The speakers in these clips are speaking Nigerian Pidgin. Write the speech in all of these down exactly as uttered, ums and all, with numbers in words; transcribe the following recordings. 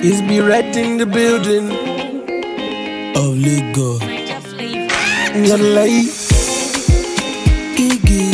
It's be red in the building of Lagos. Not like Iggy.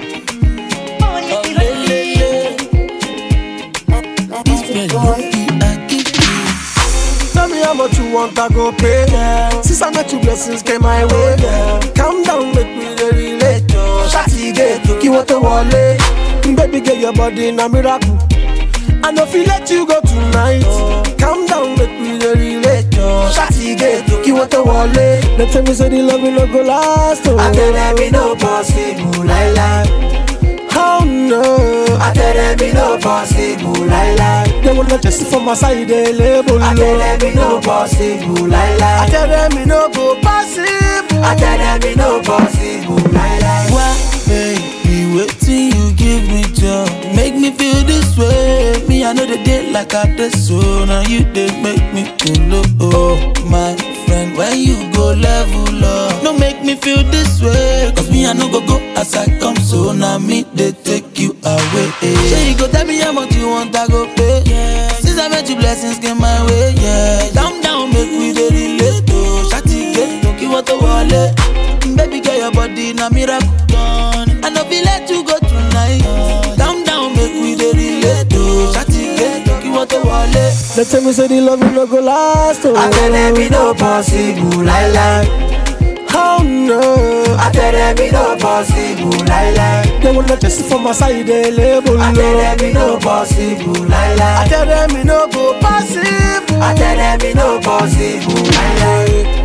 Tell me how much you want, I go pay. Since I met you, blessings came my way. Calm down, make me relate. Shawty get you want to wallet. Baby, get your body in a miracle. I know if you let you go tonight. Calm down, make me relate. Shawty get you want to wallet. They tell me say the love will not go last. Oh. I tell them it no possible, lie lie. Oh no, I tell them it no possible, lie lie. They will not just for my side, they label. I tell them it no possible, lie lie. I tell them it no go possible. I tell them it no possible, lie lie. Why, baby, wait till you give me joy. Make me feel this way. Me, I know the day like I did so. Now you did make me go low. Oh, my friend, when you go level up, no make me feel this way. Cause me, I know go go as I come. So now me, they take you away. So you go tell me how much you want, I go pay. Yeah. Since I met you, blessings came my way. Yeah, down, down, make we the relate. Oh, shawty, get, don't give what the wallet. Baby, get your body in a miracle. I know we let you go tonight. Down, down, make we the relate. Oh, shawty, get, don't give what the wallet. They tell me say the love will not go last. Oh. I tell them it no possible, lie lie. Oh no, I tell them it no possible, lie lie. they will not just for my side, they label. I tell them it no possible, lie lie. I tell them it no go possible. I tell them it no possible, lie lie.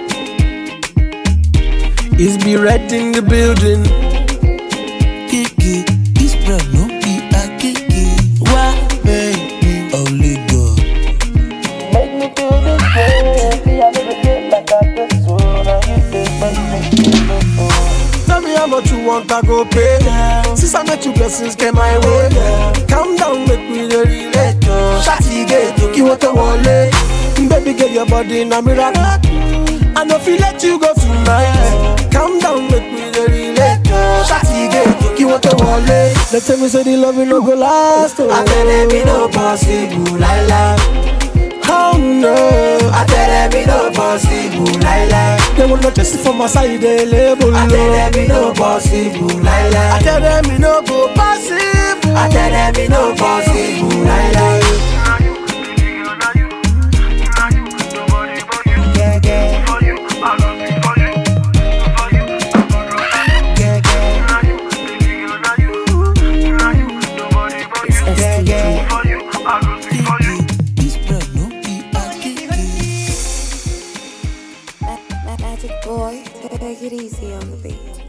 It's be red in the building. Kiki, this bread no be a kiki. Why, baby, only go. Make me feel this way. See, I never feel like I just so. Now you feel make me feel. Tell me how much you want, I go pay. Since I met you, blessings came my way. Calm down, make me relate. Shawty get you want to wallet. Baby, get your body in a miracle. I know if you let you go tonight. Calm down, make me relate. Shawty get you want to wallet. They tell me say the love will not go last. Oh. I tell them it no possible, lie lie. Oh no, I tell them it no possible, lie lie. they will not just for my side, they label. I tell them it no possible, lie lie. I tell them it no go possible. I tell them it no possible, lie lie. Yeah, yeah. Magic boy, take it easy on the beat.